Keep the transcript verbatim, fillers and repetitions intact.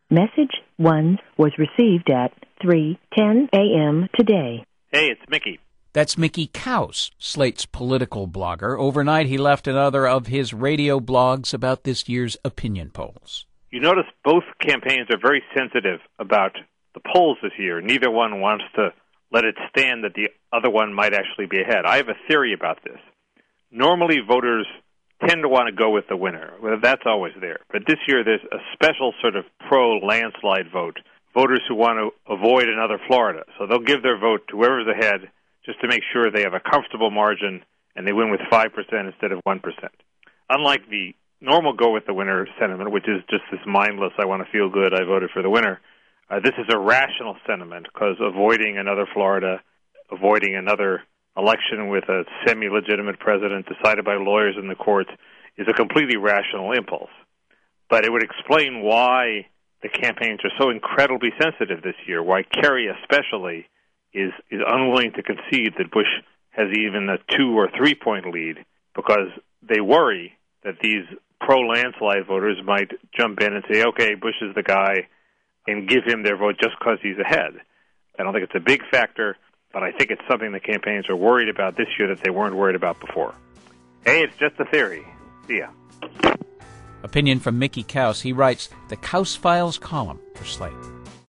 Message one was received at three ten a.m. today. Hey, it's Mickey. That's Mickey Kaus, Slate's political blogger. Overnight, he left another of his radio blogs about this year's opinion polls. You notice both campaigns are very sensitive about the polls this year. Neither one wants to let it stand that the other one might actually be ahead. I have a theory about this. Normally, voters tend to want to go with the winner. Well, that's always there. But this year, there's a special sort of pro-landslide vote, voters who want to avoid another Florida. So they'll give their vote to whoever's ahead just to make sure they have a comfortable margin and they win with five percent instead of one percent. Unlike the normal go-with-the-winner sentiment, which is just this mindless, I want to feel good, I voted for the winner, uh, this is a rational sentiment because avoiding another Florida, avoiding another election with a semi-legitimate president decided by lawyers in the courts is a completely rational impulse. But it would explain why the campaigns are so incredibly sensitive this year, why Kerry especially is, is unwilling to concede that Bush has even a two- or three-point lead, because they worry that these pro-landslide voters might jump in and say, okay, Bush is the guy, and give him their vote just because he's ahead. I don't think it's a big factor, but I think it's something the campaigns are worried about this year that they weren't worried about before. Hey, it's just a theory. See ya. Opinion from Mickey Kaus. He writes the Kaus Files column for Slate.